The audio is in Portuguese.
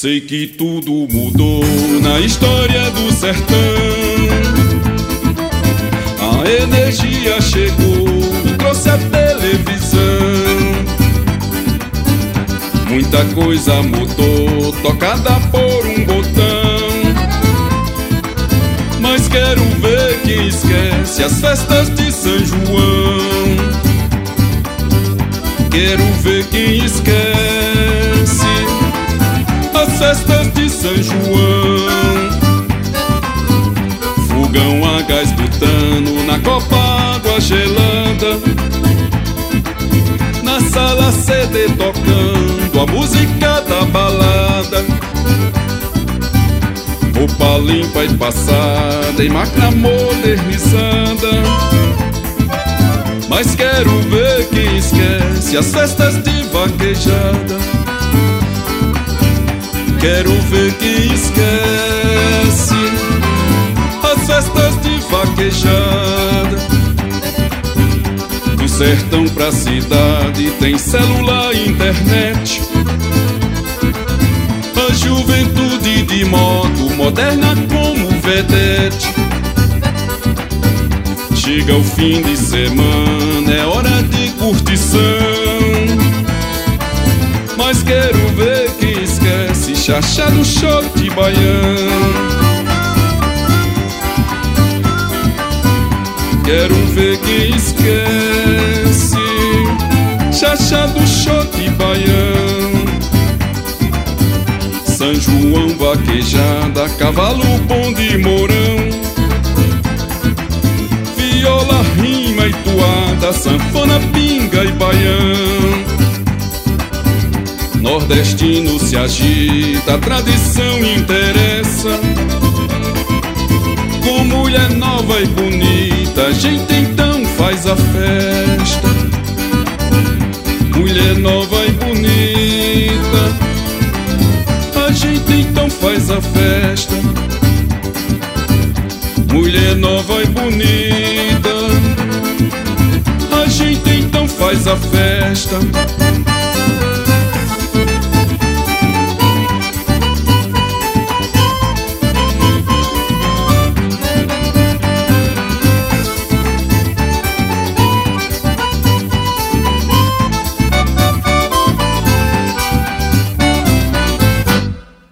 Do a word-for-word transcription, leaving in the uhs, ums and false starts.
Sei que tudo mudou na história do sertão. A energia chegou e trouxe a televisão. Muita coisa mudou, tocada por um botão. Mas quero ver quem esquece as festas de São João. Quero ver quem esquece as festas de São João. Fogão a gás butano, na copa água gelada, na sala C D tocando a música da balada. Roupa limpa e passada, em máquina modernizada. Mas quero ver quem esquece as festas de vaquejada. Quero ver quem esquece as festas de vaquejada. Do sertão pra cidade tem celular e internet. A juventude de moto, moderna como vedete. Chega o fim de semana, é hora de curtição. Mas quero ver quem esquece xaxá do shot baião. Quero ver quem esquece xaxá do shot baião. São João vaquejada, cavalo bom de mourão. Viola, rima e toada, sanfona, pinga e baião. Nordestino se agita, a tradição interessa. Com mulher nova e bonita, a gente então faz a festa. Mulher nova e bonita, a gente então faz a festa. Mulher nova e bonita, a gente então faz a festa.